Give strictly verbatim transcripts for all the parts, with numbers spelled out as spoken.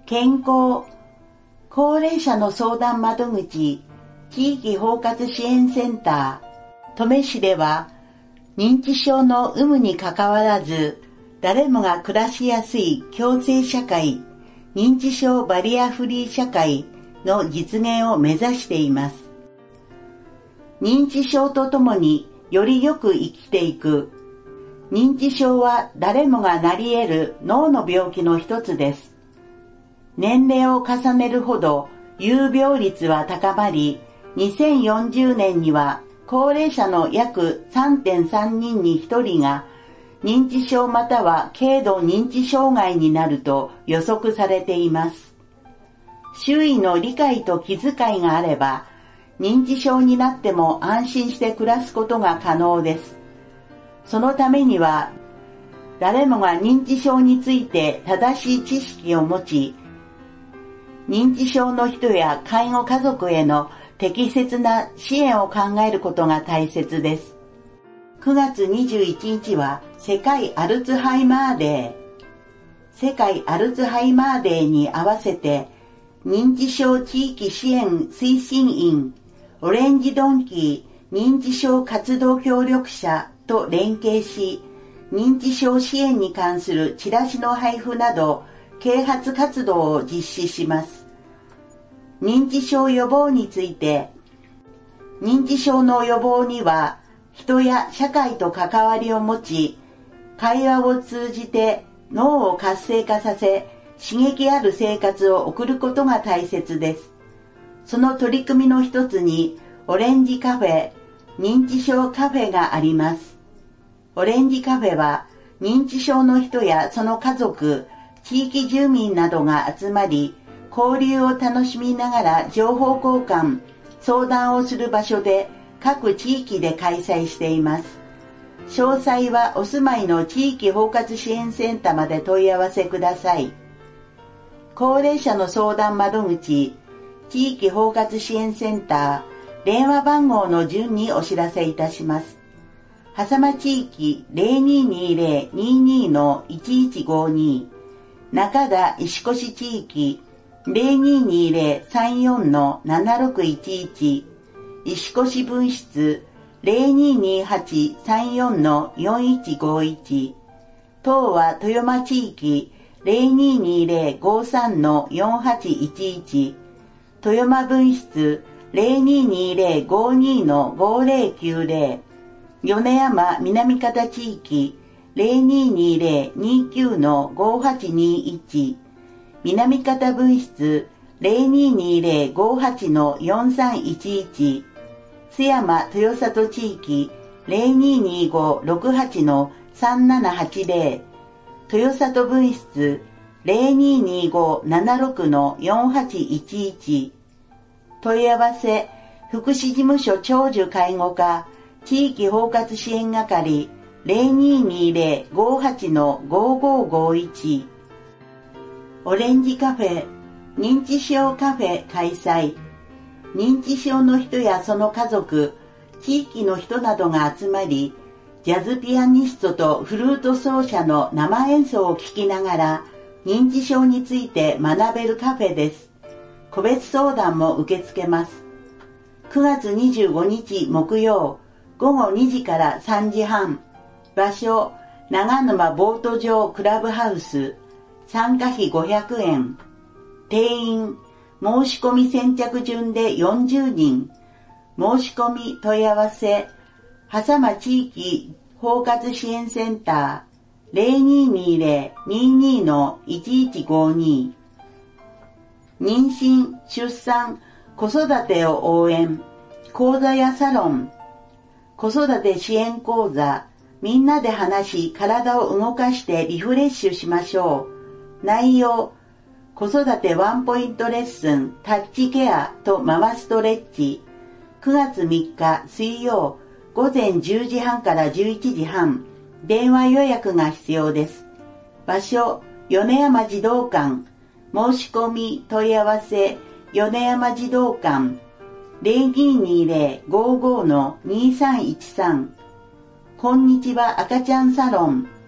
健康、高齢者の相談窓口、地域包括支援センター、登米市では、認知症の有無にかかわらず、誰もが暮らしやすい共生社会、認知症バリアフリー社会の実現を目指しています。認知症とともによりよく生きていく。認知症は誰もがなり得る脳の病気の一つです。年齢を重ねるほど有病率は高まり、にせんよんじゅうねんには高齢者の約 さんてんさんにんにひとりが認知症または軽度認知障害になると予測されています。周囲の理解と気遣いがあれば、認知症になっても安心して暮らすことが可能です。そのためには、誰もが認知症について正しい知識を持ち、認知症の人や介護家族への適切な支援を考えることが大切です。くがつにじゅういちにちは世界アルツハイマーデー。世界アルツハイマーデーに合わせて、認知症地域支援推進員、オレンジドンキー認知症活動協力者と連携し、認知症支援に関するチラシの配布など、啓発活動を実施します。認知症予防について、認知症の予防には、人や社会と関わりを持ち、会話を通じて脳を活性化させ、刺激ある生活を送ることが大切です。その取り組みの一つに、オレンジカフェ、認知症カフェがあります。オレンジカフェは、認知症の人やその家族、地域住民などが集まり、交流を楽しみながら情報交換、相談をする場所で各地域で開催しています。詳細はお住まいの地域包括支援センターまで問い合わせください。高齢者の相談窓口、地域包括支援センター、電話番号の順にお知らせいたします。狭間地域 ゼロにーにーゼロ にーにー のいちいちごに、中田石越地域 ゼロにーにーゼロ さんよん のななろくいちいち、石越分室 ゼロにーにーはち さんよん のよんいちごいち、東和豊間地域 ゼロにーにーゼロ ごさん のよんはちいちいち、豊間分室 ゼロにーにーゼロ ごに のごぜろきゅうぜろ、米山南方地域 ゼロにーにーゼロ にきゅう のごはちにいち、南方分室 ゼロにーにーゼロ ごはち のよんさんいちいち、津山豊里地域 ゼロにーにーご ろくはち のさんななはちぜろ、豊里分室 ゼロにーにーご ななろく のよんはちいちいち、問い合わせ福祉事務所長寿介護課地域包括支援係 ゼロにーにーゼロ ごはち のごごごいち、オレンジカフェ認知症カフェ開催。認知症の人やその家族、地域の人などが集まり、ジャズピアニストとフルート奏者の生演奏を聴きながら認知症について学べるカフェです。個別相談も受け付けます。くがつにじゅうごにち木曜、ごごにじからさんじはん、場所、長沼ボート場クラブハウス、参加費ごひゃくえん、定員、申し込み先着順でよんじゅうにん、申し込み問い合わせ、狭間地域包括支援センター ゼロにーにーゼロ にーにー のいちいちごに、妊娠、出産、子育てを応援、講座やサロン、子育て支援講座、みんなで話し体を動かしてリフレッシュしましょう。内容、子育てワンポイントレッスン、タッチケアとママストレッチ。くがつみっか水曜、ごぜんじゅうじはんからじゅういちじはん、電話予約が必要です。場所、米山児童館。申し込み問い合わせ、米山児童館。ゼロにーにーゼロ ごご のにさんいちさん。こんにちは赤ちゃんサロン。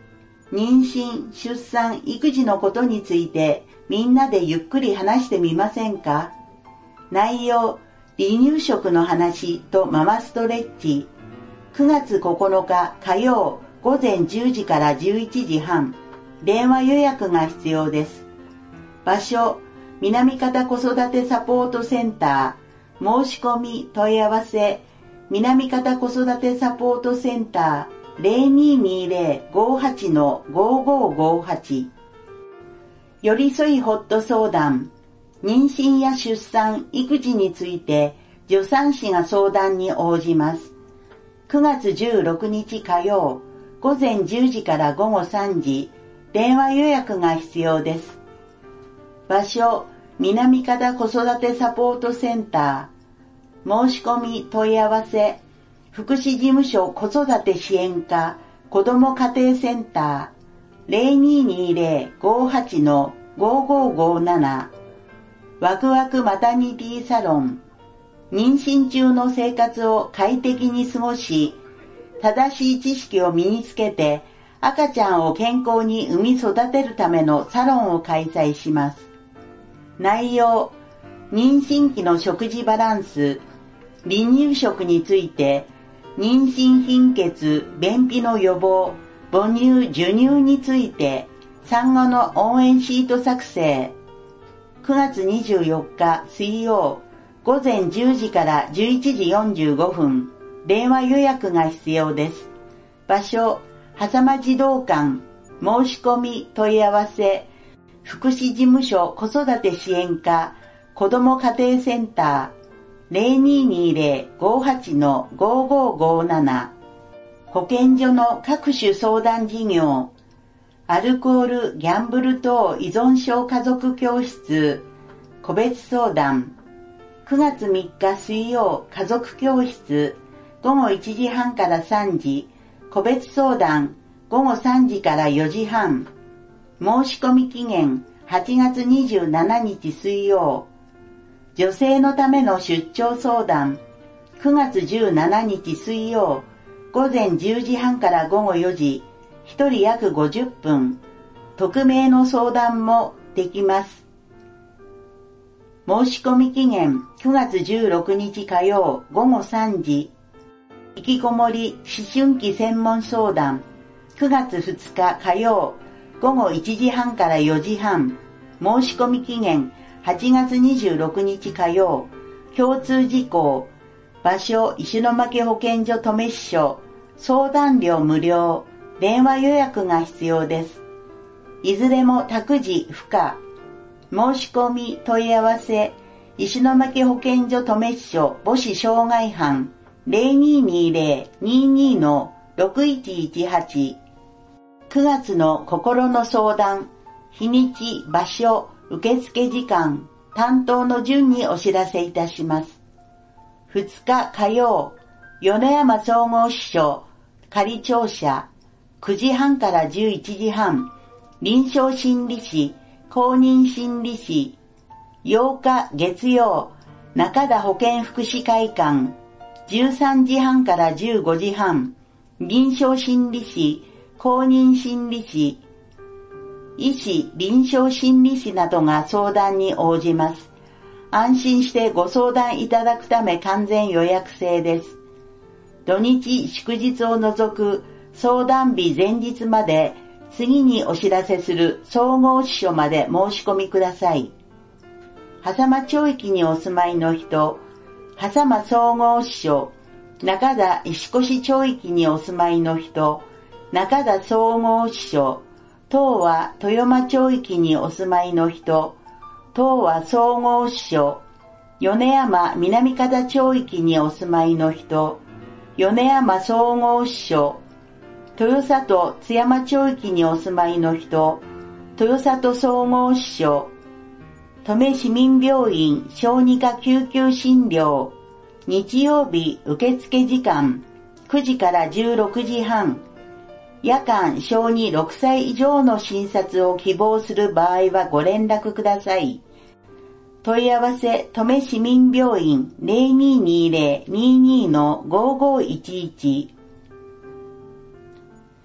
妊娠、出産、育児のことについてみんなでゆっくり話してみませんか？内容、離乳食の話とママストレッチ。くがつここのか火曜午前じゅうじからじゅういちじはん。電話予約が必要です。場所、南方子育てサポートセンター。申し込み問い合わせ、南方子育てサポートセンター ゼロにーにーゼロ ごーはち ごーごーごーはち。寄り添いホット相談。妊娠や出産、育児について助産師が相談に応じます。くがつじゅうろくにち火曜、午前じゅうじから午後さんじ、電話予約が必要です。場所、南方子育てサポートセンター。申し込み問い合わせ、福祉事務所子育て支援課子ども家庭センター ゼロにーにーゼロ ごーはち ごーごーごーなな。ワクワクマタニティサロン。妊娠中の生活を快適に過ごし、正しい知識を身につけて赤ちゃんを健康に産み育てるためのサロンを開催します。内容、妊娠期の食事バランス、離乳食について、妊娠貧血、便秘の予防、母乳、授乳について、産後の応援シート作成。くがつにじゅうよっか水曜、午前じゅうじからじゅういちじよんじゅうごふん、電話予約が必要です。場所、狭間児童館、申し込み問い合わせ、福祉事務所子育て支援課、子ども家庭センター、ゼロにーにーゼロ ごーはち ごーごーごーなな。保健所の各種相談事業、アルコール・ギャンブル等依存症家族教室、個別相談。くがつみっか水曜家族教室、ごごいちじはんからさんじ、個別相談、ごごさんじからよじはん。申し込み期限、はちがつにじゅうしちにち水曜。女性のための出張相談、くがつじゅうしちにち水曜、午前じゅうじはんからごごよじ、ひとり約ごじゅっぷん。匿名の相談もできます。申し込み期限、くがつじゅうろくにち火曜、ごごさんじ。引きこもり思春期専門相談、くがつふつか火曜、ごごいちじはんからよじはん。申し込み期限、はちがつにじゅうろくにち火曜。共通事項。場所、石巻保健所登米支所。相談料無料。電話予約が必要です。いずれも託児不可。申し込み問い合わせ。石巻保健所登米支所母子障害班 ゼロにーにーゼロ にーにー のろくいちいちはち。くがつの心の相談、日にち、場所、受付時間、担当の順にお知らせいたします。ふつか火曜、米山総合支所、仮庁舎、くじはんからじゅういちじはん、臨床心理士、公認心理士、ようか月曜、中田保健福祉会館、じゅうさんじはんからじゅうごじはん、臨床心理士、公認心理士、医師、臨床心理士などが相談に応じます。安心してご相談いただくため完全予約制です。土日祝日を除く相談日前日まで次にお知らせする総合支所まで申し込みください。狭間町域にお住まいの人、狭間総合支所、中田石越町域にお住まいの人、中田総合支所、東和豊間町域にお住まいの人、東和総合支所、米山南方町域にお住まいの人、米山総合支所、豊里津山町域にお住まいの人、豊里総合支所、登米市民病院小児科救急診療、日曜日受付時間くじからじゅうろくじはん、夜間小児ろくさい以上の診察を希望する場合はご連絡ください。問い合わせ、登米市民病院 ゼロにーにーゼロ にーにー のごーごーいちいち。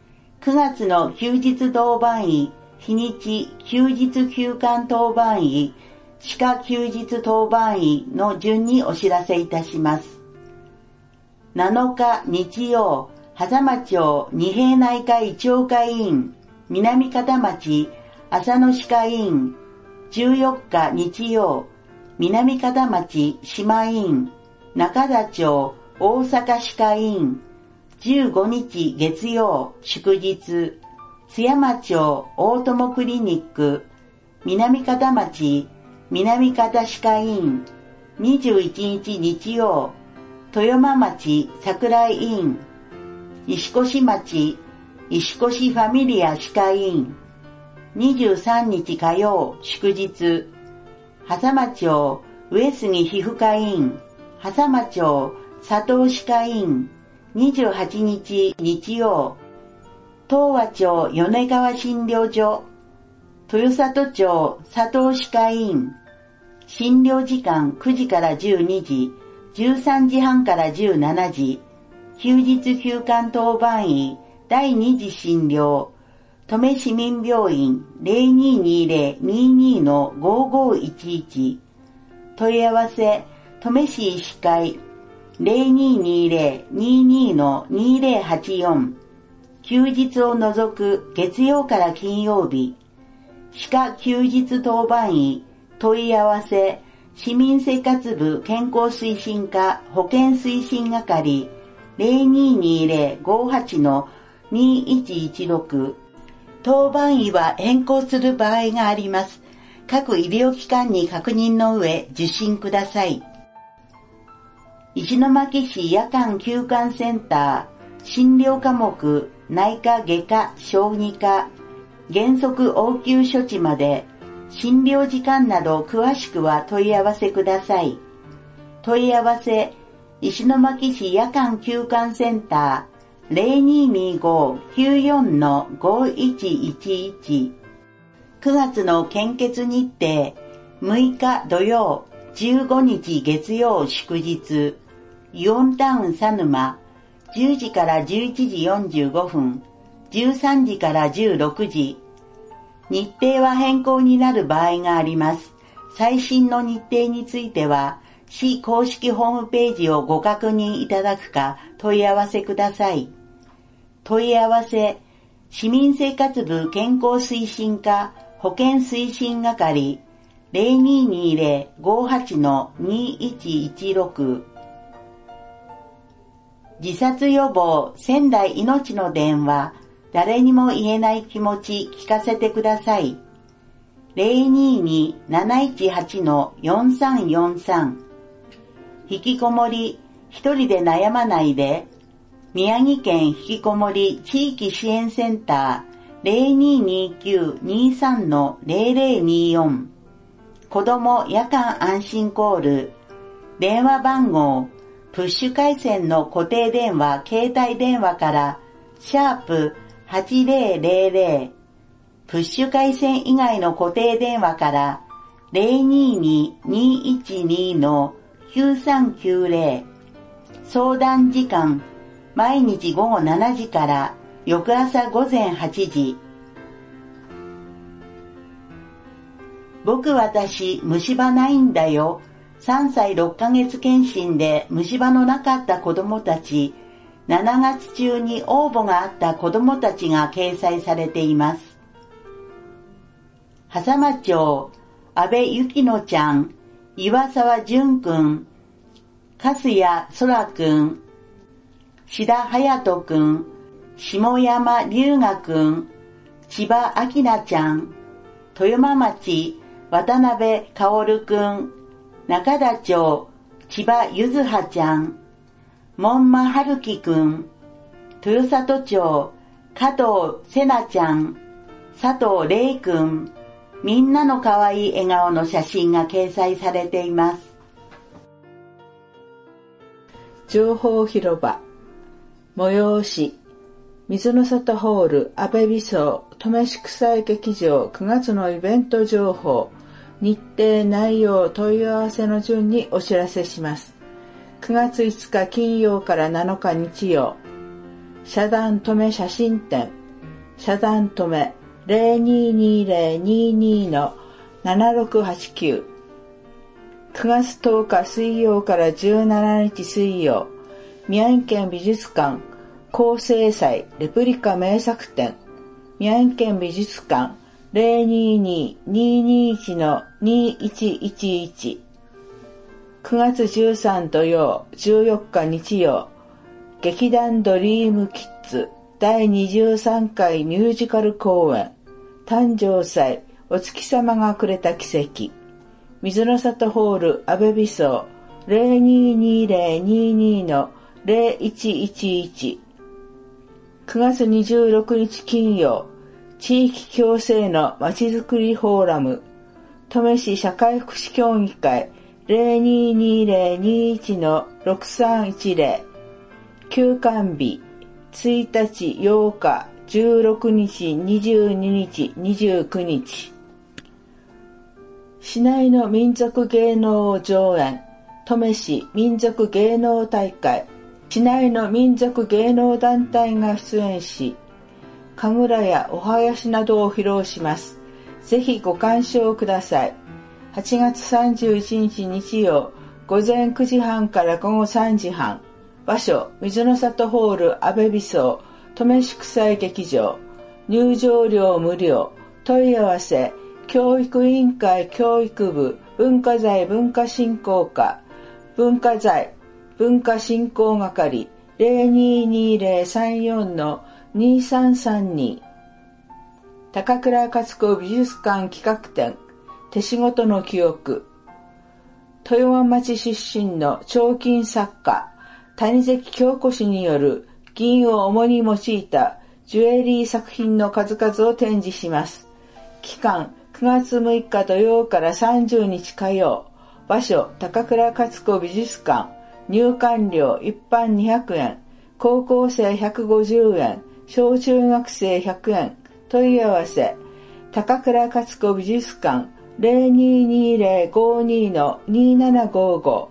くがつの休日当番医、日にち休日休館当番医、歯科休日当番医の順にお知らせいたします。なのか日曜、狭間町二平内科胃腸科医院、南方町浅野歯科医院、じゅうよっか日曜、南方町姉妹院、中田町大阪歯科医院、じゅうごにち月曜祝日、津山町大友クリニック、南方町南方歯科医院、にじゅういちにち日曜、豊間町桜井院、石越町石越ファミリア歯科医院、にじゅうさんにち火曜祝日、狭間町上杉皮膚科医院、狭間町佐藤歯科医院、にじゅうはちにち日曜、東和町米川診療所、豊里町佐藤歯科医院、診療時間くじからじゅうにじ、じゅうさんじはんからじゅうしちじ、休日休館当番医だいに次診療、登米市民病院 ゼロにーにーゼロ にーにー のごーごーいちいち、問い合わせ登米市医師会 ゼロにーにーゼロ にーにー のにーゼロはちよん、休日を除く月曜から金曜日、歯科休日当番医問い合わせ市民生活部健康推進課保健推進係 ゼロにーにーゼロ ごーはち のにいちいちろく、当番医は変更する場合があります。各医療機関に確認の上受診ください。石巻市夜間休館センター、診療科目、内科外科小児科、原則応急処置まで、診療時間など詳しくは問い合わせください。問い合わせ、石巻市夜間休館センター ゼロにーにーごーきゅうよんのごーいちいちいち、くがつの献血日程、むいか土曜、じゅうごにち月曜祝日、イオンタウン佐沼、じゅうじからじゅういちじよんじゅうごふん、じゅうさんじからじゅうろくじ。日程は変更になる場合があります。最新の日程については、市公式ホームページをご確認いただくか問い合わせください。問い合わせ、市民生活部健康推進課保健推進係 ゼロにーにーゼロ ごーはち のにいちいちろく、自殺予防仙台命の電話、誰にも言えない気持ち聞かせてください。ゼロにーにー なないちはち のよんさんよんさん。引きこもり、一人で悩まないで。宮城県引きこもり地域支援センター ゼロにーにーきゅう にーさん のゼロゼロにーよん。子ども夜間安心コール。電話番号、プッシュ回線の固定電話、携帯電話から、シャープはちゼロゼロゼロ、プッシュ回線以外の固定電話から、ゼロにーにー にーいちにー のきゅうさんきゅうゼロ、相談時間、毎日午後しちじから、翌朝午前はちじ。僕私、虫歯ないんだよ。さんさいろっかげつ検診で虫歯のなかった子供たち、しちがつ中に応募があった子供たちが掲載されています。狭間町、安倍ゆきのちゃん、岩沢淳くん、粕谷空くん、志田隼人くん、下山龍河くん、千葉明菜ちゃん、豊間町、渡辺薫くん、中田町、千葉ゆずはちゃん、門馬春樹くん、豊里町、加藤せなちゃん、佐藤玲くん、みんなの可愛い笑顔の写真が掲載されています。 情報広場、催し、水の里ホール安倍美荘登米市草井劇場くがつのイベント情報、日程内容問い合わせの順にお知らせします。くがついつか金曜からなのか日曜、社団登米写真展、 遮断止め ゼロにーにーゼロにーにー のななろくはちきゅう。くがつとおか水曜からじゅうしちにち水曜、宮城県美術館高精祭レプリカ名作展、宮城県美術館 ゼロにーにーにーにーいち のにーいちいちいち。くがつじゅうさん土曜、じゅうよっか日曜、劇団ドリームキッズだいにじゅうさんかいミュージカル公演、誕生祭お月様がくれた奇跡、水の里ホール阿部美荘 ゼロにーにーゼロにーにー のゼロいちいちいち。くがつにじゅうろくにち金曜、地域共生のまちづくりフォーラム、登米市社会福祉協議会 ゼロにーにーゼロにーいち のろくさんいちゼロ。休館日ついたち、ようか、じゅうろくにち、にじゅうににち、にじゅうくにち。市内の民族芸能上演、登米市民族芸能大会、市内の民族芸能団体が出演し、神楽やお囃子などを披露します。ぜひご鑑賞ください。はちがつさんじゅういちにち日曜、午前くじはんから午後さんじはん。場所、水の里ホール阿部美荘、登米市国際劇場。入場料無料。問い合わせ、教育委員会教育部文化財文化振興課文化財文化振興係 ゼロにーにーゼロさんよん のにーさんさんに。高倉勝子美術館企画展手仕事の記憶。豊間町出身の彫金作家谷関京子氏による銀を主に用いたジュエリー作品の数々を展示します。期間くがつむいか土曜からさんじゅうにち火曜。場所、高倉勝子美術館。入館料一般にひゃくえん。高校生ひゃくごじゅうえん。小中学生ひゃくえん。問い合わせ、高倉勝子美術館 ゼロにーにーゼロごにー のにーななごーご。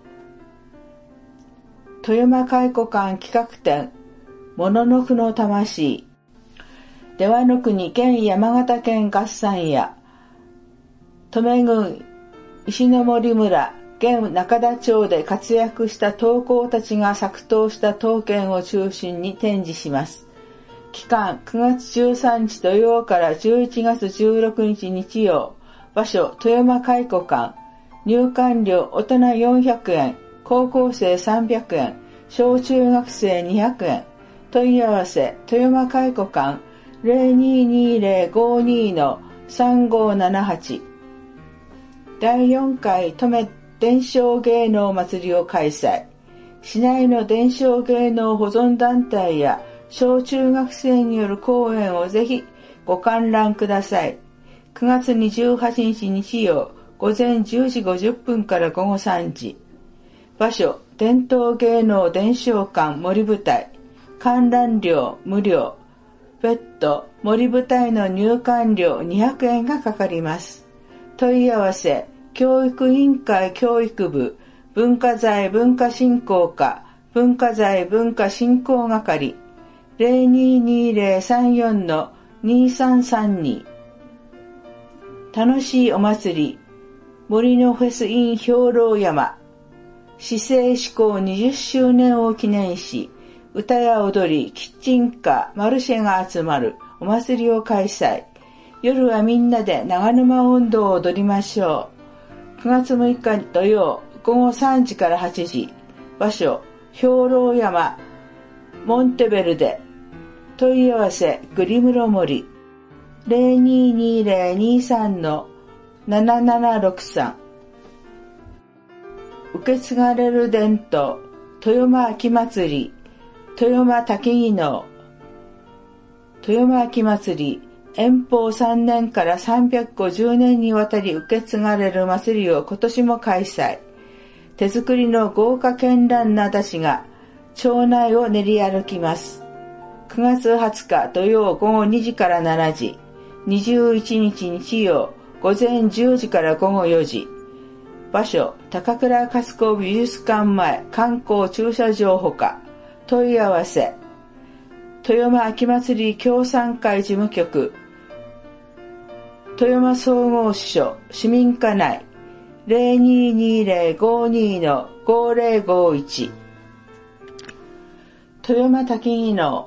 豊間蚕館企画展、もののふの魂。出羽の国県山形県合算や、登米郡石森村現中田町で活躍した刀工たちが作刀した刀剣を中心に展示します。期間くがつじゅうさんにち土曜からじゅういちがつじゅうろくにち日曜。場所、豊間蚕館。入館料大人よんひゃくえん、高校生さんびゃくえん、小中学生にひゃくえん。問い合わせ、豊間蚕館 ゼロにーにーゼロごにー のさんごーななはち。だいよんかい登米伝承芸能祭りを開催。市内の伝承芸能保存団体や小中学生による講演をぜひご観覧ください。くがつにじゅうはちにち日曜、午前じゅうじごじゅっぷんから午後さんじ。場所、伝統芸能伝承館森舞台。観覧料無料。別途、森舞台の入館料にひゃくえんがかかります。問い合わせ、教育委員会教育部文化財文化振興課文化財文化振興係 ゼロにーにーゼロさんよん のにーさんさんに。楽しいお祭り森のフェス in 兵糧山。市政施行にじゅっしゅうねんを記念し、歌や踊りキッチンカーマルシェが集まるお祭りを開催。夜はみんなで長沼音頭を踊りましょう。くがつむいか土曜、午後さんじからはちじ。場所、兵糧山、モンテベルデ。問い合わせ、グリムロ森。ゼロにーにーゼロにーさん のななななろくさん。受け継がれる伝統、豊間秋祭り、豊間滝技能。豊間秋祭り、延宝さんねんからさんびゃくごじゅうねんにわたり受け継がれる祭りを今年も開催。手作りの豪華絢爛な山車が町内を練り歩きます。くがつはつか土曜午後にじからしちじ、にじゅういちにち日曜午前じゅうじから午後よじ。場所、高倉勝子美術館前観光駐車場ほか。問い合わせ、 富山秋祭り協賛会事務局、富山総合支所市民課内 ゼロにーにーゼロ ごーにー の ごーぜろごーいち、富山滝技能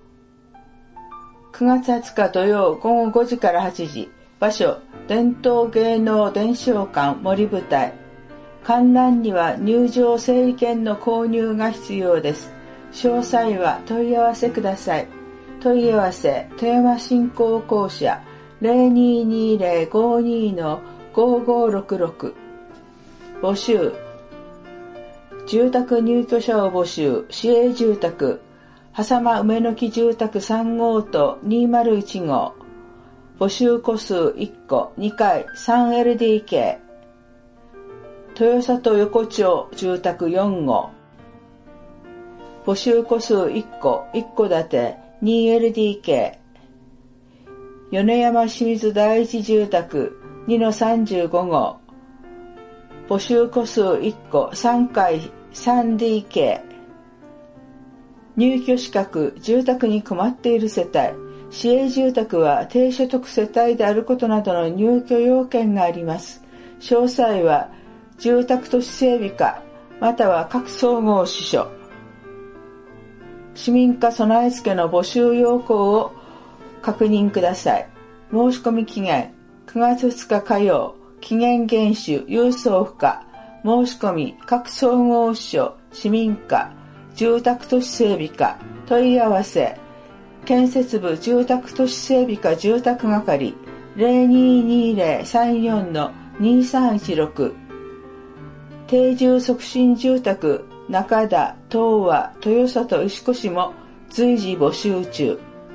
くがつはつか土曜ごごごじからはちじ、場所伝統芸能伝承館森舞台。観覧には入場整理券の購入が必要です。詳細は問い合わせください。問い合わせ富山振興公社 ゼロにーにーゼロ ごーにー の ごーごーろくろく。募集住宅入居者を募集、市営住宅狭間梅の木住宅さん号とにーまるいち号。募集戸数いっこ、にかい さんエルディーケー。豊里横丁住宅よん号。募集戸数いっこ、いっこ建て にエルディーケー。米山清水第一住宅 にのさんじゅうご号。募集戸数いっこ、さんかい さんディーケー。入居資格、住宅に困っている世帯、市営住宅は低所得世帯であることなどの入居要件があります。詳細は住宅都市整備課または各総合支所。市民課備え付けの募集要項を確認ください。申し込み期限くがつふつか火曜、期限厳守、郵送不可。申し込み各総合支所、市民課、住宅都市整備課。問い合わせ建設部住宅都市整備課住宅係 ゼロにーにーゼロ さんよん の にーさんいちろく。定住促進住宅中田、東和、豊里、石越も随時募集中。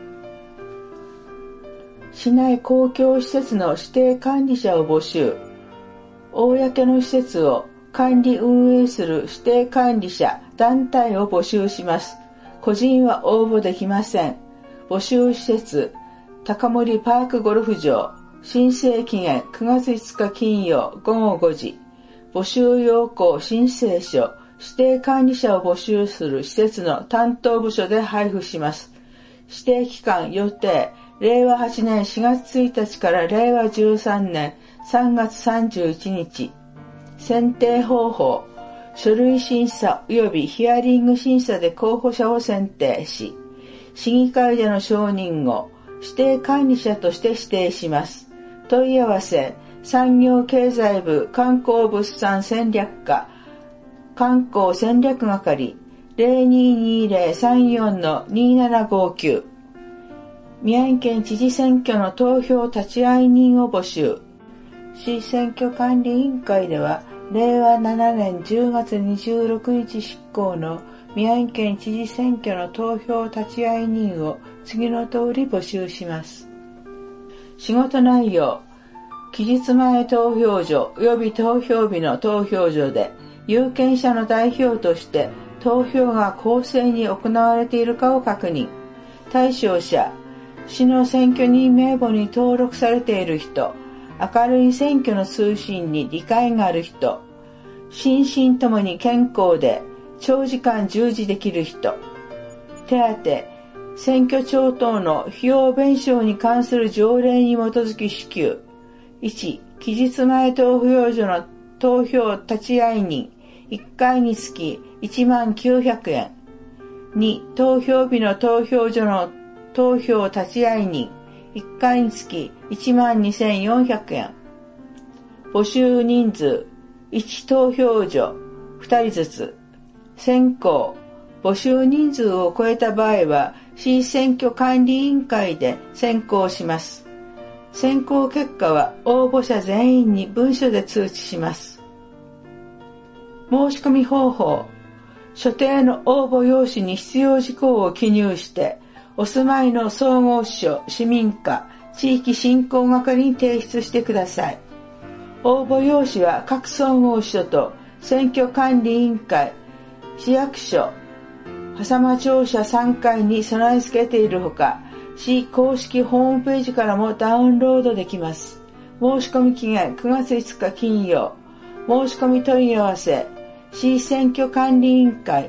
市内公共施設の指定管理者を募集。公の施設を管理運営する指定管理者団体を募集します。個人は応募できません。募集施設高森パークゴルフ場。申請期限くがついつか金曜ごごごじ。募集要項申請書指定管理者を募集する施設の担当部署で配布します。指定期間予定れいわはちねんしがつついたちかられいわじゅうさんねんさんがつさんじゅういちにち。選定方法書類審査及びヒアリング審査で候補者を選定し、市議会での承認後、指定管理者として指定します。問い合わせ、産業経済部観光物産戦略課、観光戦略係 ゼロにーにーゼロ さんよん の にーななごきゅう。宮城県知事選挙の投票立会人を募集。市選挙管理委員会では、れいわななねんじゅうがつにじゅうろくにち執行の宮城県知事選挙の投票立会人を次の通り募集します。仕事内容、期日前投票所及び投票日の投票所で有権者の代表として投票が公正に行われているかを確認。対象者、市の選挙人名簿に登録されている人、明るい選挙の通信に理解がある人、心身ともに健康で長時間従事できる人、手当、選挙庁等の費用弁償に関する条例に基づき支給。いち、期日前投票所の投票立会人いっかいにつきいちまんきゅうひゃくえん。に、投票日の投票所の投票立会人いっかいにつきいちまんにせんよんひゃくえん。募集人数いち投票所ふたりずつ。選考募集人数を超えた場合は市選挙管理委員会で選考します。選考結果は応募者全員に文書で通知します。申し込み方法、所定の応募用紙に必要事項を記入してお住まいの総合支所、市民課、地域振興係に提出してください。応募用紙は各総合支所と選挙管理委員会、市役所、狭間庁舎さんかいに備え付けているほか、市公式ホームページからもダウンロードできます。申し込み期限くがついつか金曜。申し込み問い合わせ、市選挙管理委員会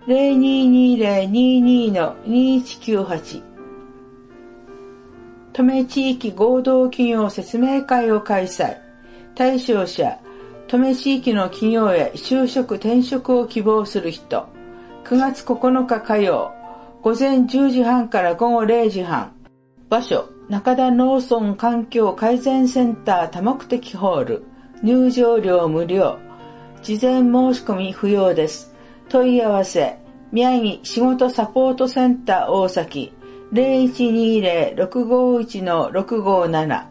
ゼロにーにーゼロにーにー にーいちきゅうはち。登米地域合同企業説明会を開催。対象者、登米地域の企業へ就職転職を希望する人。くがつここのか火曜、午前じゅうじはんから午後れいじはん。場所、中田農村環境改善センター多目的ホール。入場料無料。事前申し込み不要です。問い合わせ、宮城仕事サポートセンター大崎 ゼロいちにーゼロ ろくごいち ろくごなな。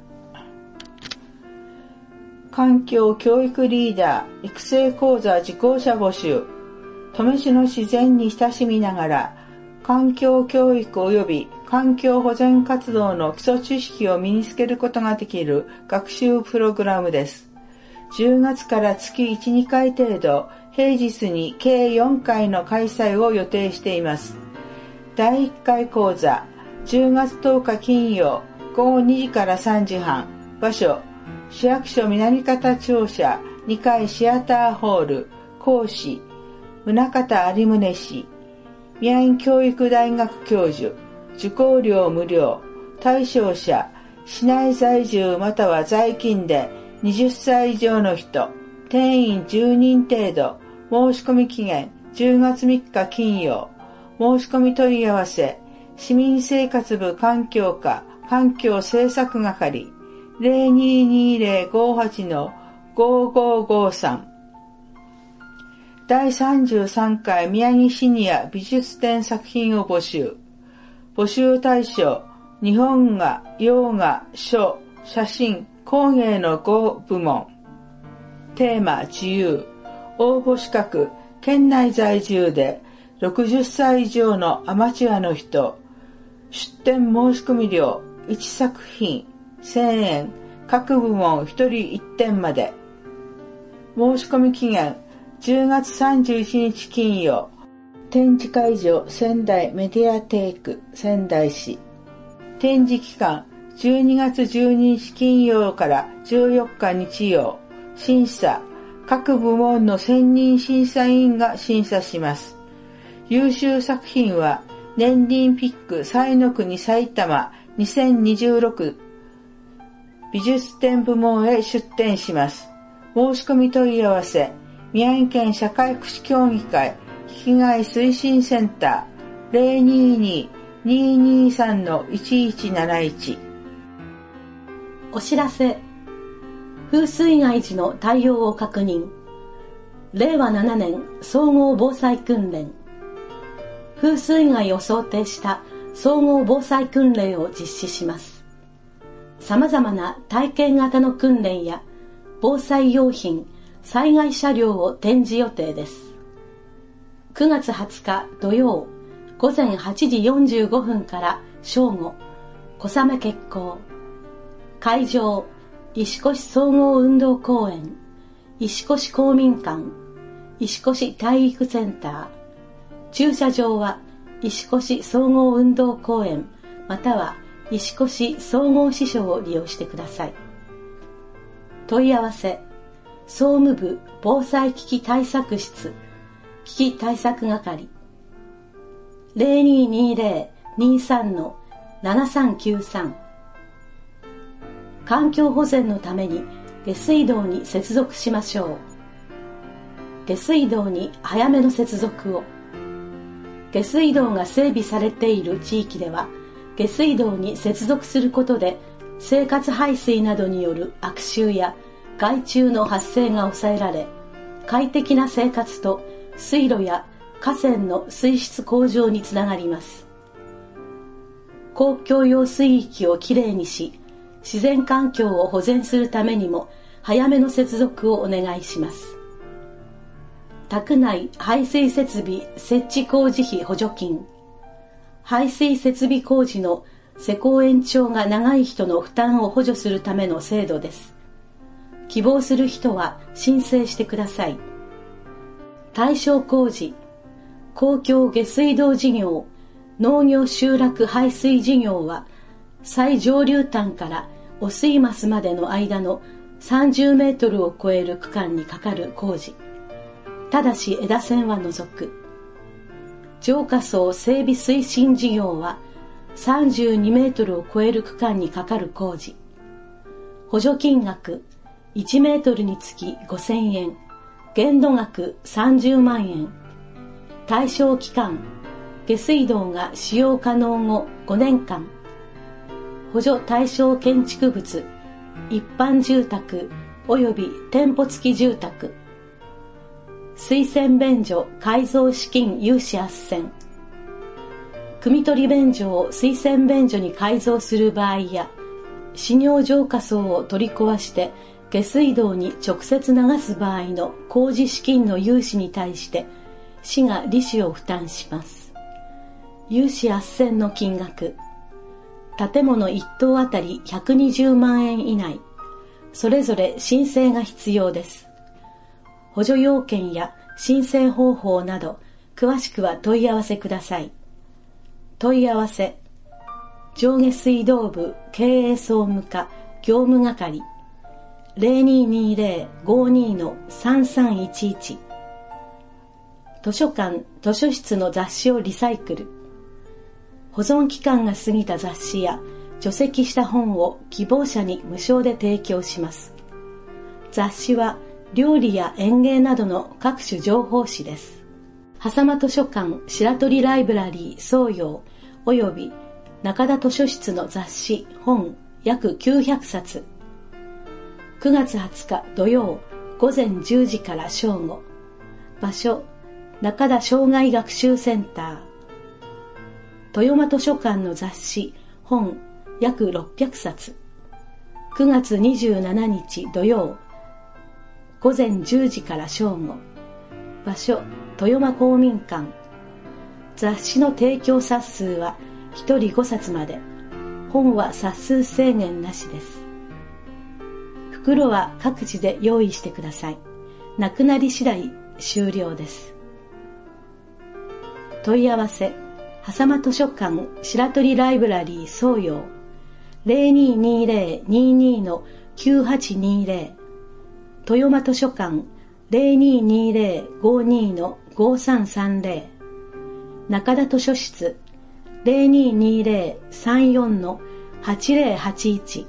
環境教育リーダー育成講座受講者募集。登米市の自然に親しみながら、環境教育及び環境保全活動の基礎知識を身につけることができる学習プログラムです。じゅうがつから月いち、にかい程度、平日に計よんかいの開催を予定しています。だいいっかい講座、じゅうがつとおか金曜、ごごにじからさんじはん。場所、市役所南方庁舎にかいシアターホール。講師、宗像有宗氏。宮城教育大学教授。受講料無料。対象者、市内在住または在勤ではたち以上の人。定員じゅうにん程度。申し込み期限じゅうがつみっか金曜。申し込み問い合わせ、市民生活部環境課環境政策係 ゼロにーにーゼロ ごーはち ごーごーごーさん。だいさんじゅうさんかい宮城シニア美術展作品を募集。募集対象、日本画、洋画、書、写真、工芸のご部門。テーマ、自由。応募資格、県内在住でろくじゅっさい以上のアマチュアの人。出展申し込み料、いちさく品、せんえん、各部門ひとりいってんまで。申し込み期限、じゅうがつさんじゅういちにち金曜。展示会場、仙台メディアテイク、仙台市。展示期間、じゅうにがつじゅうににち金曜からじゅうよっか日曜。審査、各部門の専任審査員が審査します。優秀作品は、年輪ピック彩の国埼玉にせんにじゅうろく美術展部門へ出展します。申し込み問い合わせ、宮城県社会福祉協議会被害推進センター ゼロにーにー にーにーさん いちいちなないち。 お知らせ。風水害時の対応を確認。れいわななねん総合防災訓練。風水害を想定した総合防災訓練を実施します。様々な体験型の訓練や防災用品、災害車両を展示予定です。くがつはつか土曜、午前はちじよんじゅうごふんから正午、小雨決行。会場、石越総合運動公園、石越公民館、石越体育センター。駐車場は石越総合運動公園または石越総合支所を利用してください。問い合わせ、総務部防災危機対策室危機対策係 ゼロにーにーゼロ にーさん ななさんきゅうさん。環境保全のために下水道に接続しましょう。下水道に早めの接続を。下水道が整備されている地域では、下水道に接続することで生活排水などによる悪臭や害虫の発生が抑えられ、快適な生活と水路や河川の水質向上につながります。公共用水域をきれいにし、自然環境を保全するためにも早めの接続をお願いします。宅内排水設備設置工事費補助金。排水設備工事の施工延長が長い人の負担を補助するための制度です。希望する人は申請してください。対象工事、公共下水道事業、農業集落排水事業は、最上流端から汚水桝までの間のさんじゅうメートルを超える区間にかかる工事。ただし枝線は除く。 浄化槽整備推進事業はさんじゅうにメートルを超える区間にかかる工事。補助金額いちメートルにつきごせんえん、限度額さんじゅうまんえん。対象期間、下水道が使用可能後ごねんかん。補助対象建築物、一般住宅及び店舗付き住宅。水洗便所改造資金融資斡旋。汲み取り便所を水洗便所に改造する場合や、使尿浄化槽を取り壊して下水道に直接流す場合の工事資金の融資に対して市が利子を負担します。融資斡旋の金額、建物いっ棟あたりひゃくにじゅうまんえん以内、それぞれ申請が必要です。補助要件や申請方法など詳しくは問い合わせください。問い合わせ、上下水道部経営総務課業務係 ゼロにーにーゼロ ごーにー のさんさんいちいち。図書館・図書室の雑誌をリサイクル。保存期間が過ぎた雑誌や除籍した本を希望者に無償で提供します。雑誌は料理や園芸などの各種情報誌です。狭間図書館白鳥ライブラリー総用および中田図書室の雑誌本約きゅうひゃくさつ。くがつはつか土曜ごぜんじゅうじから正午。場所、中田障害学習センター。豊間図書館の雑誌本約ろっぴゃくさつ。くがつにじゅうしちにち土曜ごぜんじゅうじから正午。場所、豊間公民館。雑誌の提供冊数はひとりごさつまで。本は冊数制限なしです。袋は各自で用意してください。なくなり次第終了です。問い合わせ、狭間図書館白鳥ライブラリー総用 ゼロにーにーゼロ にーにー のきゅうはちにーゼロ。豊間図書館 ゼロにーにーゼロ ごーにー のごさんさんゼロ。中田図書室ゼロにーにーゼロ さんよん のはちゼロはちいち。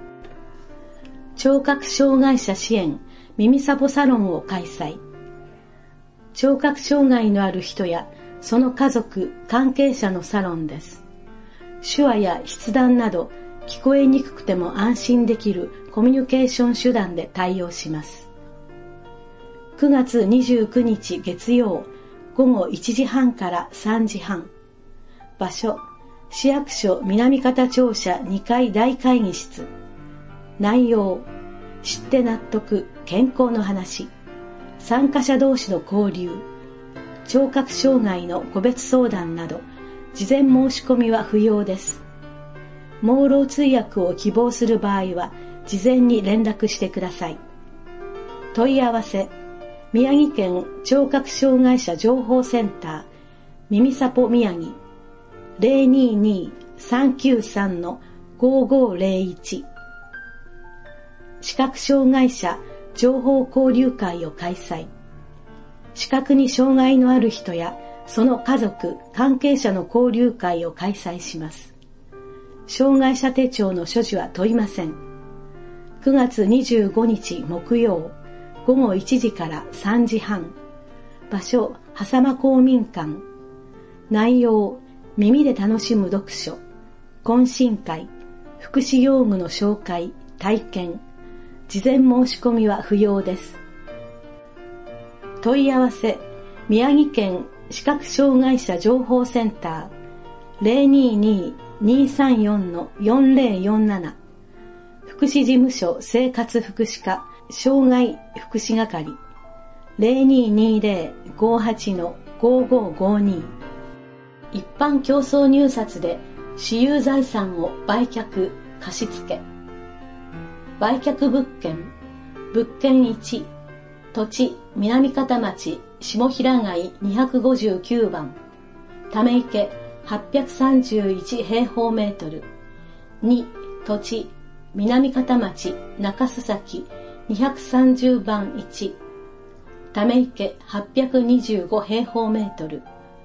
聴覚障害者支援耳サポサロンを開催。聴覚障害のある人やその家族、関係者のサロンです。手話や筆談など聞こえにくくても安心できるコミュニケーション手段で対応します。くがつにじゅうくにち月曜ごごいちじはんからさんじはん。場所、市役所南方庁舎にかい大会議室。内容、知って納得、健康の話。参加者同士の交流。聴覚障害の個別相談など、事前申し込みは不要です。盲ろう通訳を希望する場合は、事前に連絡してください。問い合わせ、宮城県聴覚障害者情報センター、耳サポ宮城、ゼロにーにーさんきゅうさんのごごゼロいち。視覚障害者情報交流会を開催。視覚に障害のある人やその家族、関係者の交流会を開催します。障害者手帳の所持は問いません。くがつにじゅうごにち木曜ごごいちじからさんじはん。場所、狭間公民館。内容、耳で楽しむ読書、懇親会、福祉用具の紹介、体験。事前申し込みは不要です。問い合わせ、宮城県視覚障害者情報センター ゼロにーにーにーさんよんのよんゼロよんなな。福祉事務所生活福祉課障害福祉係 ゼロにーにーゼロ ごはちのごごごに。一般競争入札で私有財産を売却、貸付。売却物件、物件いち、土地南方町下平街にひゃくごじゅうきゅうばん、ため池はっぴゃくさんじゅういちへいほうメートル。に、土地南方町中須崎にひゃくさんじゅうばんいち、ため池はっぴゃくにじゅうごへいほうメートル。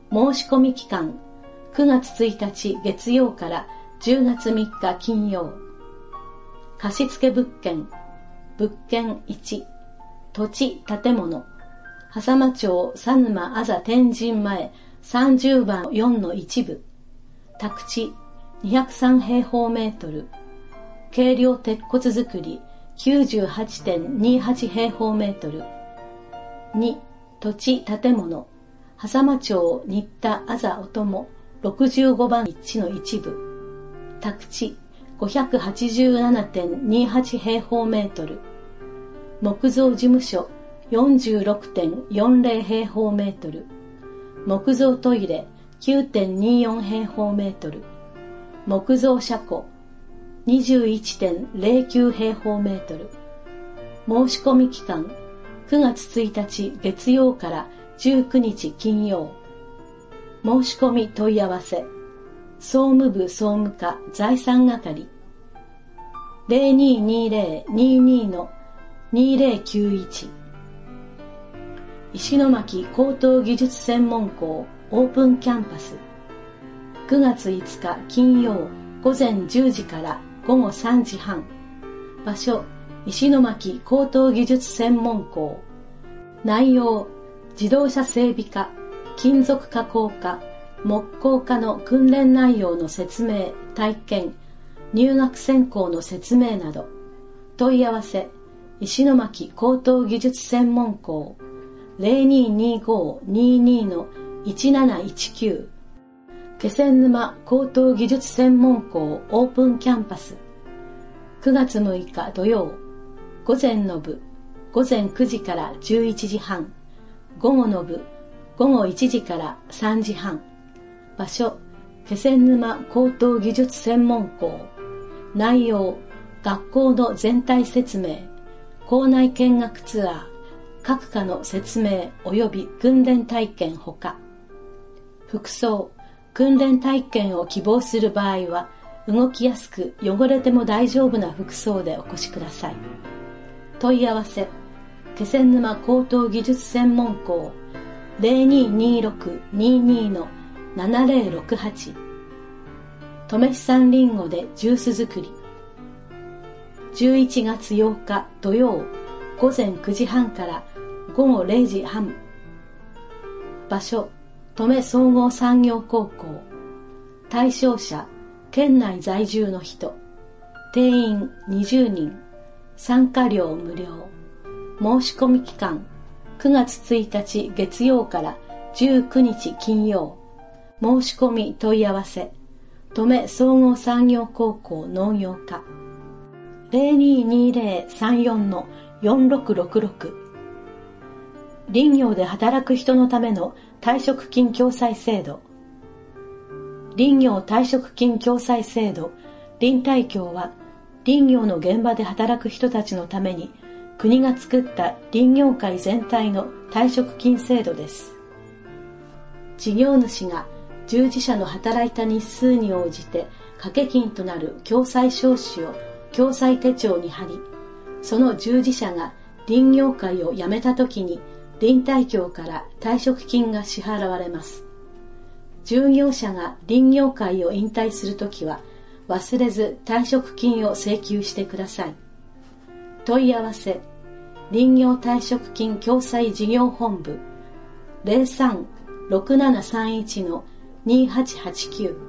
申し込み期間くがつついたち月曜からじゅうがつみっか金曜。貸付物件、物件いち、土地建物、狭間町佐沼あざ天神前さんじゅうばんよんの一部、宅地にひゃくさんへいほうメートル、軽量鉄骨造り きゅうじゅうはちてんにはちへいほうメートル。に、土地建物、狭間町新田あざおともろくじゅうごばんいちの一部、宅地 ごひゃくはちじゅうななてんにはちへいほうメートル、木造事務所 よんじゅうろくてんよんぜろへいほうメートル、木造トイレ きゅうてんによんへいほうメートル、木造車庫 にじゅういちてんぜろきゅうへいほうメートル。申し込み期間くがつついたち月曜からじゅうくにち金曜。申し込み問い合わせ総務部総務課財産係 ゼロにーにーぜろ にーにー のにーぜろきゅういち。石巻高等技術専門校オープンキャンパスくがついつか金曜午前じゅうじから午後さんじはん。場所石巻高等技術専門校。内容自動車整備科、金属加工科、木工科の訓練内容の説明、体験、入学選考の説明など。問い合わせ石巻高等技術専門校 ゼロにーにーごーにーにーのいちなないちきゅう。気仙沼高等技術専門校オープンキャンパスくがつむいか土曜。午前の部午前くじからじゅういちじはん、午後の部午後いちじからさんじはん。場所気仙沼高等技術専門校。内容学校の全体説明、校内見学ツアー、各科の説明及び訓練体験ほか。服装訓練体験を希望する場合は動きやすく汚れても大丈夫な服装でお越しください。問い合わせ気仙沼高等技術専門校 ゼロにーにーろくにーにーのななぜろろくはち。登米市産リンゴでジュース作りじゅういちがつようか土曜午前くじはんから午後れいじはん。場所登米総合産業高校。対象者県内在住の人。定員にじゅうにん。参加料無料。申し込み期間くがつついたち月曜からじゅうくにち金曜。申し込み問い合わせ登米総合産業高校農業科 ゼロにーにーぜろさんよんのよんろくろくろく。林業で働く人のための退職金共済制度。林業退職金共済制度林退協は林業の現場で働く人たちのために国が作った林業界全体の退職金制度です。事業主が従事者の働いた日数に応じて掛け金となる共済証紙を共済手帳に貼り、その従事者が林業界を辞めたときに林退協から退職金が支払われます。従業者が林業界を引退するときは忘れず退職金を請求してください。問い合わせ林業退職金共済事業本部 ゼロさんろくななさんいちのにはちはちきゅう。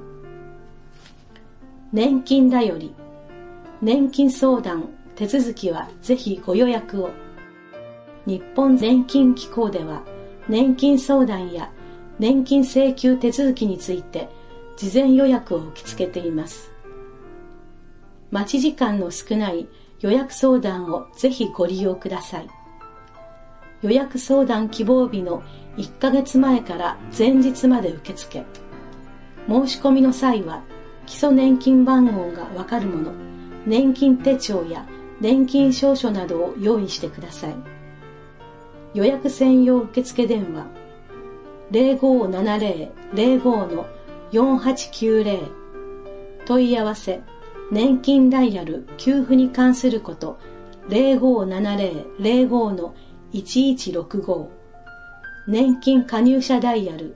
年金だより年金相談手続きはぜひご予約を。日本年金機構では年金相談や年金請求手続きについて事前予約を受け付けています。待ち時間の少ない予約相談をぜひご利用ください。予約相談希望日のいっかげつまえから前日まで受付。申し込みの際は基礎年金番号がわかるもの、年金手帳や年金証書などを用意してください。予約専用受付電話ゼロごーななゼロ ゼロごのよんはちきゅうゼロ。問い合わせ年金ダイヤル給付に関することゼロごーななゼロ ゼロごのいちいちろくご。年金加入者ダイヤル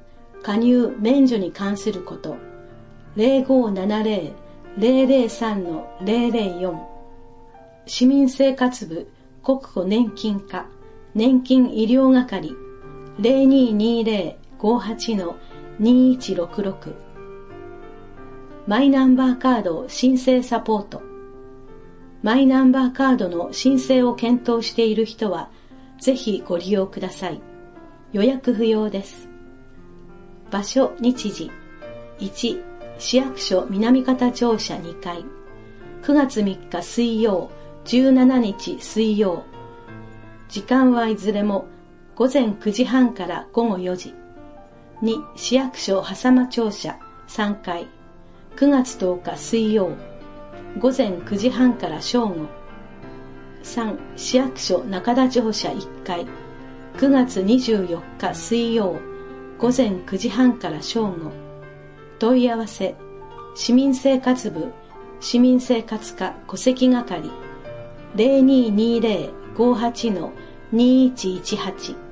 加入免除に関すること、ゼロごーななゼロ ゼロゼロさん ゼロゼロよん、市民生活部国庫年金課年金医療係ゼロにーにーゼロ ごーはち にーいちろくろく、マイナンバーカード申請サポート。マイナンバーカードの申請を検討している人は、ぜひご利用ください。予約不要です。場所日時いち、市役所南方庁舎にかい、くがつみっか水曜、じゅうしちにち水曜。時間はいずれもごぜんくじはんからごごよじ。に、市役所狭間庁舎さんかい、くがつとおか水曜、ごぜんくじはんから正午。さん、市役所中田庁舎いっかい、くがつにじゅうよっか水曜、ごぜんくじはんから正午。問い合わせ、市民生活部、市民生活課戸籍係、ゼロにーにーゼロ ごーはち にーいちいちはち。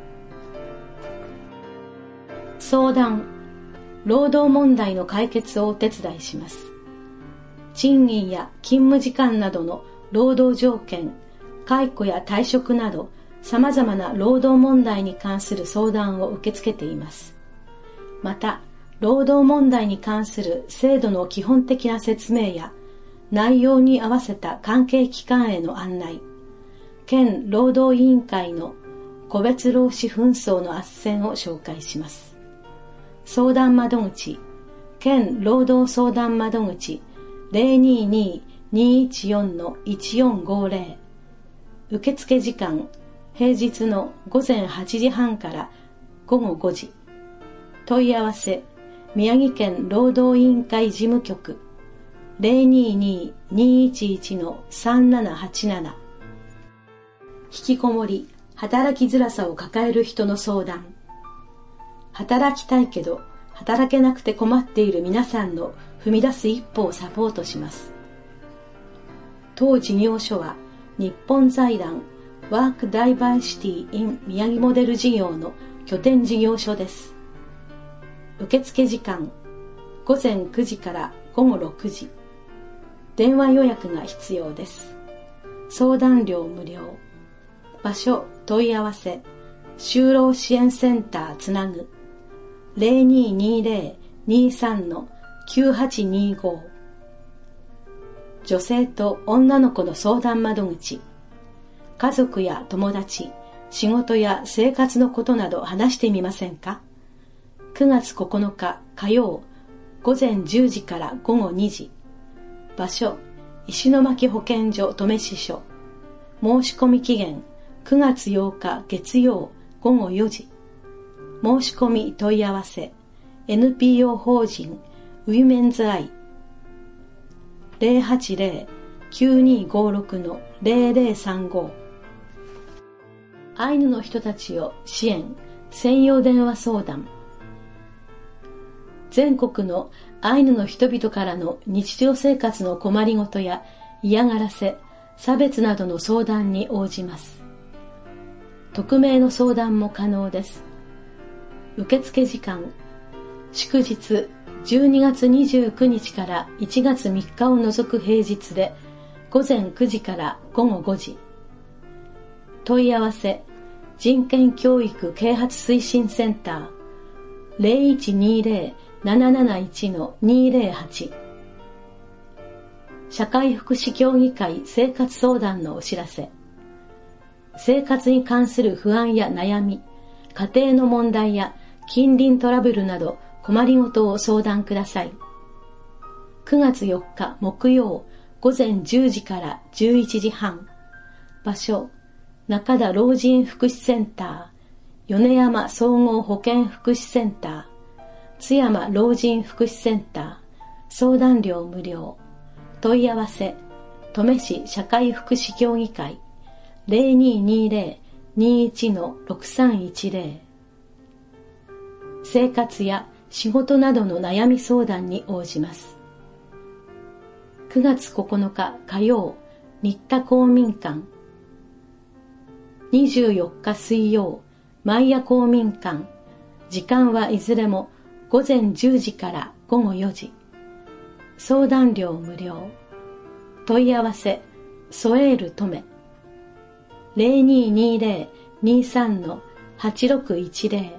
相談、労働問題の解決をお手伝いします。賃金や勤務時間などの労働条件、解雇や退職など様々な労働問題に関する相談を受け付けています。また、労働問題に関する制度の基本的な説明や内容に合わせた関係機関への案内、県労働委員会の個別労使紛争の斡旋を紹介します。相談窓口、県労働相談窓口ゼロにーにー にーいちよん いちよんごゼロ。受付時間、平日のごぜんはちじはんからごごごじ。問い合わせ、宮城県労働委員会事務局ゼロにーにー にーいちいち さんななはちなな。引きこもり、働きづらさを抱える人の相談。働きたいけど働けなくて困っている皆さんの踏み出す一歩をサポートします。当事業所は日本財団ワークダイバーシティ in 宮城モデル事業の拠点事業所です。受付時間ごぜんくじからごごろくじ。電話予約が必要です。相談料無料。場所問い合わせ、就労支援センターつなぐゼロにーにーゼロ にーさん きゅうはちにーご。女性と女の子の相談窓口。家族や友達、仕事や生活のことなど話してみませんか？くがつここのか火曜、ごぜんじゅうじからごごにじ。場所、石巻保健所登米支所。申し込み期限、くがつようか月曜ごごよじ。申し込み問い合わせ エヌピーオー 法人ウィメンズアイゼロはちゼロ きゅうにーごろく ゼロゼロさんご。アイヌの人たちを支援専用電話相談。全国のアイヌの人々からの日常生活の困りごとや嫌がらせ、差別などの相談に応じます。匿名の相談も可能です。受付時間、祝日じゅうにがつにじゅうくにちからいちがつみっかを除く平日でごぜんくじからごごごじ。問い合わせ、人権教育啓発推進センターゼロいちにーゼロ なななないち にーゼロはち。社会福祉協議会生活相談のお知らせ。生活に関する不安や悩み、家庭の問題や近隣トラブルなど困りごとを相談ください。くがつよっか木曜ごぜんじゅうじからじゅういちじはん。場所、中田老人福祉センター、米山総合保健福祉センター、津山老人福祉センター、相談料無料。問い合わせ、登米市社会福祉協議会ゼロにーにーゼロ にーいち ろくさんいちゼロ。生活や仕事などの悩み相談に応じます。くがつここのか火曜、新田公民館。にじゅうよっか水曜、前谷公民館。 時間はいずれもごぜんじゅうじからごごよじ。相談料無料。問い合わせ、ソエールトメ。ゼロにーにーゼロ にーさん はちろくいちゼロ。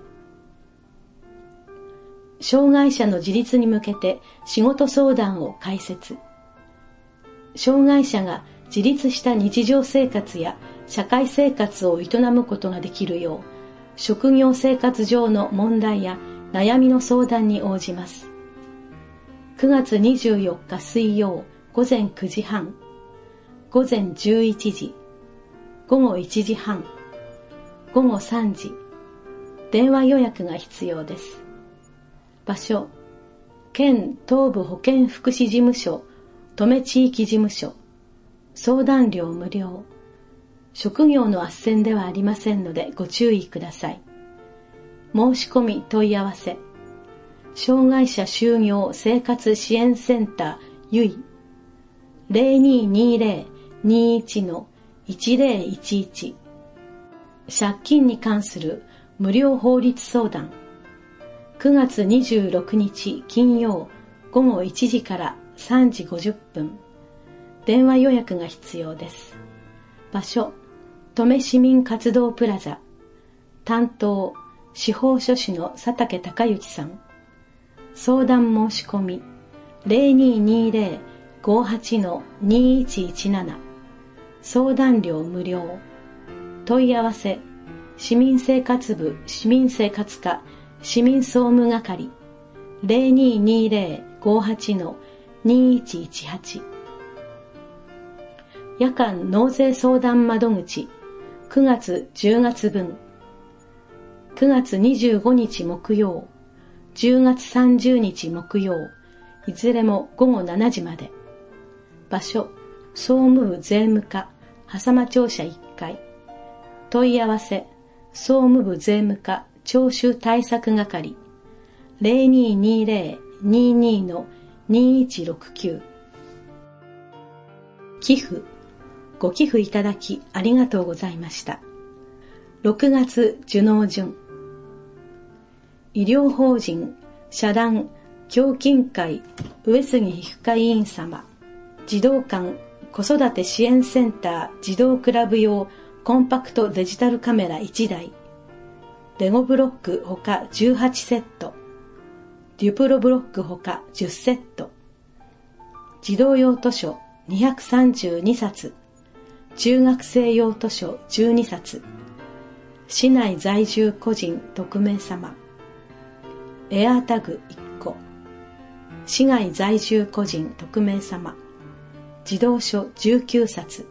障害者の自立に向けて仕事相談を開設。障害者が自立した日常生活や社会生活を営むことができるよう、職業生活上の問題や悩みの相談に応じます。くがつにじゅうよっか水曜ごぜんくじはん、ごぜんじゅういちじ、ごごいちじはん、ごごさんじ、電話予約が必要です。場所、県東部保健福祉事務所、登米地域事務所、相談料無料。職業の斡旋ではありませんのでご注意ください。申し込み問い合わせ、障害者就業生活支援センターゆい ゼロにーにーゼロ にーいち いちゼロいちいち。借金に関する無料法律相談。くがつにじゅうろくにち金曜ごごいちじからさんじごじゅっぷん。電話予約が必要です。場所、登米市民活動プラザ。担当、司法書士の佐竹隆之さん。相談申し込み、ゼロにーにーゼロ ごはち にーいちいちなな。相談料無料。問い合わせ、市民生活部市民生活課市民総務係 ゼロにーにーゼロ ごはち にーいちいちはち。夜間納税相談窓口くがつじゅうがつぶん。くがつにじゅうごにち木曜、じゅうがつさんじゅうにち木曜、いずれもごごしちじまで。場所、総務部税務課、狭間庁舎いっかい。問い合わせ、総務部税務課、徴収対策係、ゼロにーにーゼロ にーにー にーいちろくきゅう。寄付、ご寄付いただきありがとうございました。ろくがつ受納順。医療法人社団協進会上杉皮膚科医院様、児童館子育て支援センター児童クラブ用コンパクトデジタルカメラいちだい、レゴブロックほかじゅうはちセット、デュプロブロックほかじゅっセット、児童用図書にひゃくさんじゅうにさつ、中学生用図書じゅうにさつ、市内在住個人匿名様、エアータグいっこ、市外在住個人匿名様、児童書じゅうきゅうさつ、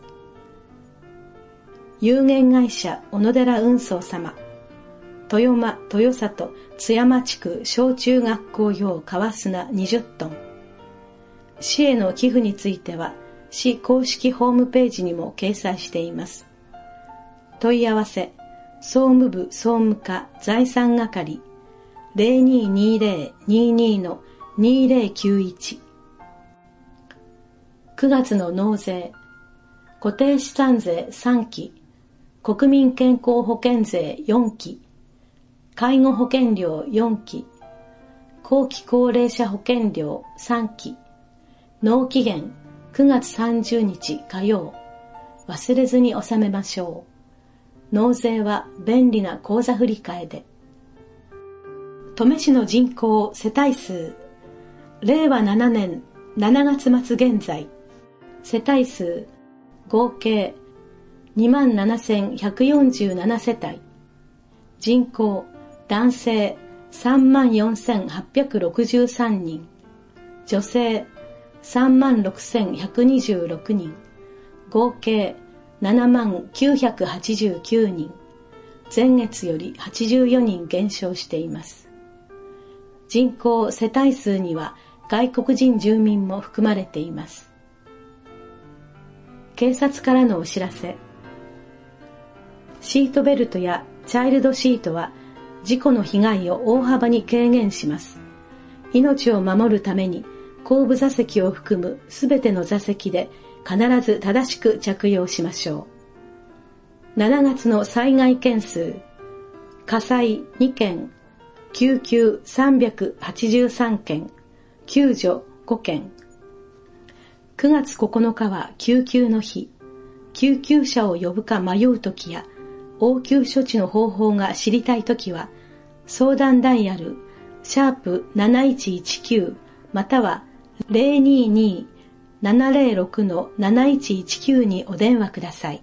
有限会社小野寺運送様、豊間豊里津山地区小中学校用川砂にじゅっトン。市への寄付については市公式ホームページにも掲載しています。問い合わせ、総務部総務課財産係 ゼロにーにーゼロ にーにー にーゼロきゅういち。くがつの納税、固定資産税さんき、国民健康保険税よんき、介護保険料よんき、後期高齢者保険料さんき、納期限くがつさんじゅうにち火曜、忘れずに納めましょう。納税は便利な口座振替で。登米市の人口世帯数、れいわななねんしちがつまつ現在、世帯数合計 にまんななせんひゃくよんじゅうなな 世帯、人口男性 さんまんよんせんはっぴゃくろくじゅうさんにん、女性さんまんろくせんひゃくにじゅうろくにん、合計ななまんきゅうひゃくはちじゅうきゅうにん、前月よりはちじゅうよにん減少しています。人口世帯数には外国人住民も含まれています。警察からのお知らせ。シートベルトやチャイルドシートは事故の被害を大幅に軽減します。命を守るために後部座席を含むすべての座席で必ず正しく着用しましょう。しちがつの災害件数、火災にけん、 救急さんびゃくはちじゅうさんけん、救助ごけん。くがつここのかは救急の日。救急車を呼ぶか迷うときや、応急処置の方法が知りたいときは、相談ダイヤル、シャープなないちいちきゅうまたは ゼロにーにーななゼロろくのなないちいちきゅう にお電話ください。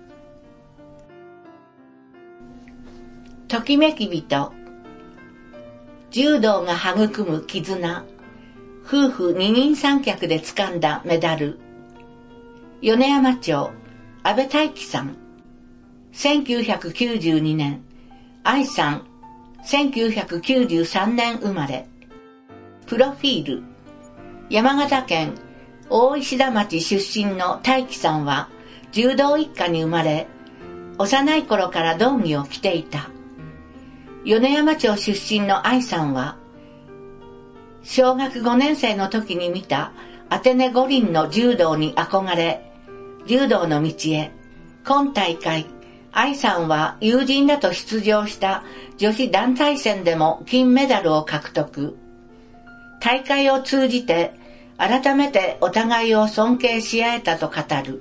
ときめき人。柔道が育む絆。夫婦二人三脚で掴んだメダル。米山町、安倍大樹さん。せんきゅうひゃくきゅうじゅうにねん。愛さん、せんきゅうひゃくきゅうじゅうさんねん生まれ。プロフィール。山形県大石田町出身の大樹さんは柔道一家に生まれ、幼い頃から道着を着ていた。米山町出身の愛さんは、小学ごねん生の時に見たアテネ五輪の柔道に憧れ、柔道の道へ。今大会、愛さんは友人らと出場した女子団体戦でも金メダルを獲得。大会を通じて改めてお互いを尊敬し合えたと語る。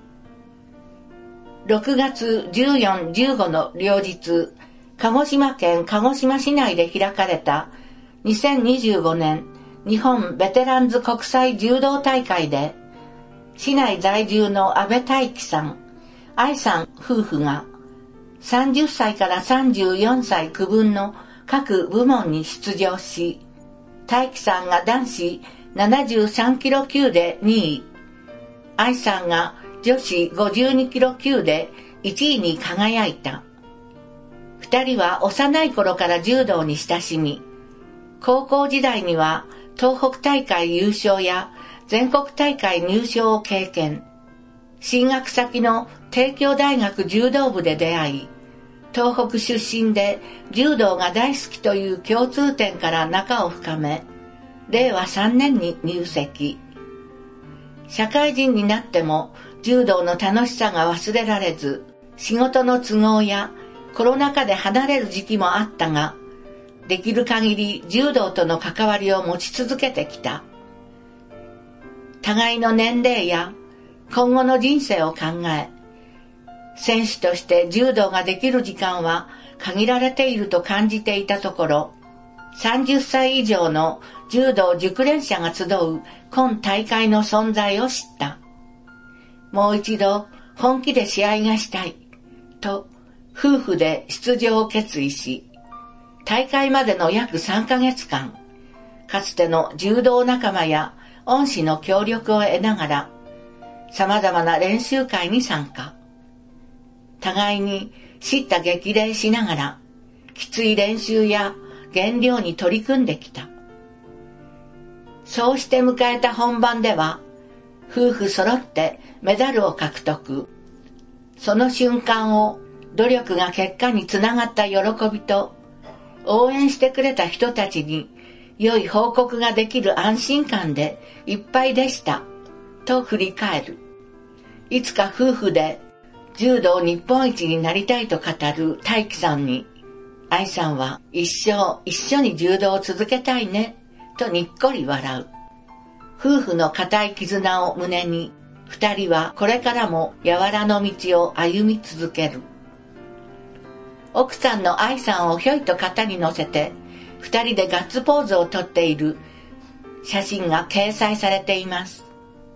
ろくがつじゅうよっか、じゅうごの両日、鹿児島県鹿児島市内で開かれたにせんにじゅうごねん日本ベテランズ国際柔道大会で、市内在住の安倍大樹さん、愛さん夫婦がさんじゅっさいからさんじゅうよんさい区分の各部門に出場し、大樹さんが男子ななじゅうさんキロ級でにい、愛さんが女子ごじゅうにキロ級でいちいに輝いた。二人は幼い頃から柔道に親しみ、高校時代には東北大会優勝や全国大会入賞を経験。進学先の帝京大学柔道部で出会い、東北出身で柔道が大好きという共通点から仲を深め、れいわさんねんに入籍。社会人になっても柔道の楽しさが忘れられず、仕事の都合やコロナ禍で離れる時期もあったが、できる限り柔道との関わりを持ち続けてきた。互いの年齢や今後の人生を考え、選手として柔道ができる時間は限られていると感じていたところ、さんじゅっさい以上の柔道熟練者が集う今大会の存在を知った。もう一度本気で試合がしたいと夫婦で出場を決意し、大会までの約さんかげつかん、かつての柔道仲間や恩師の協力を得ながら、様々な練習会に参加。互いに叱咤激励しながら、きつい練習や減量に取り組んできた。そうして迎えた本番では、夫婦揃ってメダルを獲得。その瞬間を努力が結果につながった喜びと、応援してくれた人たちに良い報告ができる安心感でいっぱいでした、と振り返る。いつか夫婦で柔道日本一になりたいと語る大樹さんに、愛さんは一生一緒に柔道を続けたいね、とにっこり笑う。夫婦の固い絆を胸に、二人はこれからも柔らの道を歩み続ける。奥さんの愛さんをひょいと肩に乗せて、二人でガッツポーズをとっている写真が掲載されています。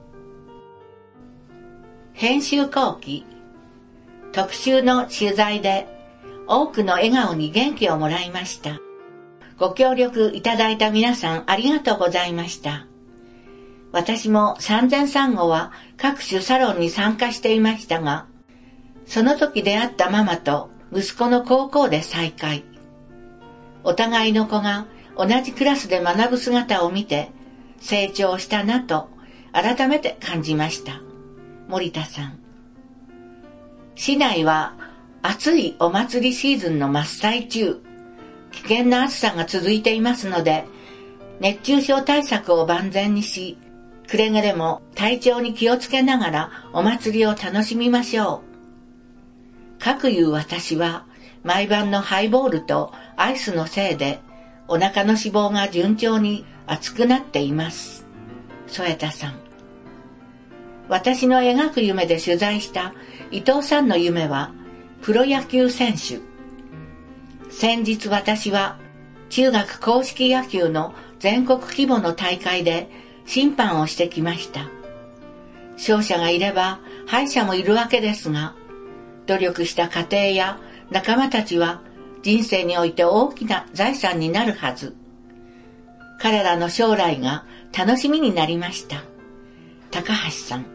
編集後期、特集の取材で多くの笑顔に元気をもらいました。ご協力いただいた皆さんありがとうございました。私も産前産後は各種サロンに参加していましたが、その時出会ったママと息子の高校で再会。お互いの子が同じクラスで学ぶ姿を見て成長したなと改めて感じました。森田さん。市内は暑いお祭りシーズンの真っ最中。危険な暑さが続いていますので、熱中症対策を万全にし、くれぐれも体調に気をつけながらお祭りを楽しみましょう。かくいう私は毎晩のハイボールとアイスのせいでお腹の脂肪が順調に厚くなっています。添田さん。私の描く夢で取材した伊藤さんの夢はプロ野球選手。先日私は中学硬式野球の全国規模の大会で審判をしてきました。勝者がいれば敗者もいるわけですが、努力した家庭や仲間たちは人生において大きな財産になるはず。彼らの将来が楽しみになりました。高橋さん。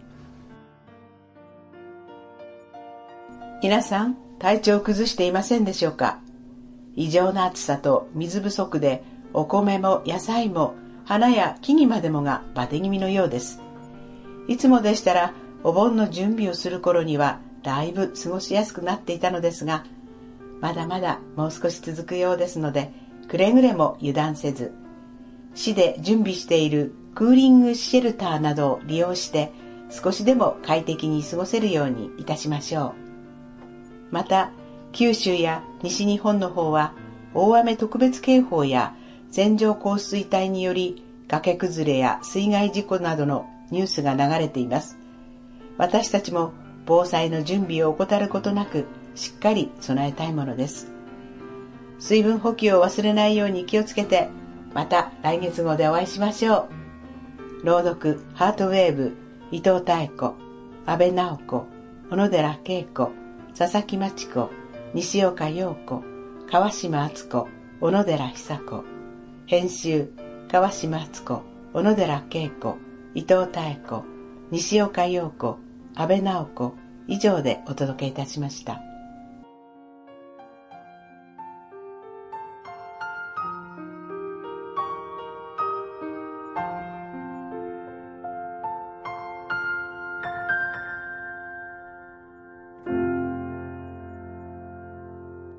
皆さん、体調を崩していませんでしょうか？異常な暑さと水不足でお米も野菜も花や木々までもがバテ気味のようです。いつもでしたらお盆の準備をする頃にはだいぶ過ごしやすくなっていたのですが、まだまだもう少し続くようですので、くれぐれも油断せず、市で準備しているクーリングシェルターなどを利用して少しでも快適に過ごせるようにいたしましょう。また、九州や西日本の方は大雨特別警報や線状降水帯により崖崩れや水害事故などのニュースが流れています。私たちも防災の準備を怠ることなくしっかり備えたいものです。水分補給を忘れないように気をつけて、また来月号でお会いしましょう。朗読ハートウェーブ、伊藤妙子、安倍直子、小野寺恵子、佐々木真知子、西岡陽子、川島敦子、小野寺久子。編集川島敦子、小野寺恵子、伊藤妙子、西岡陽子、安倍直子以上でお届けいたしました。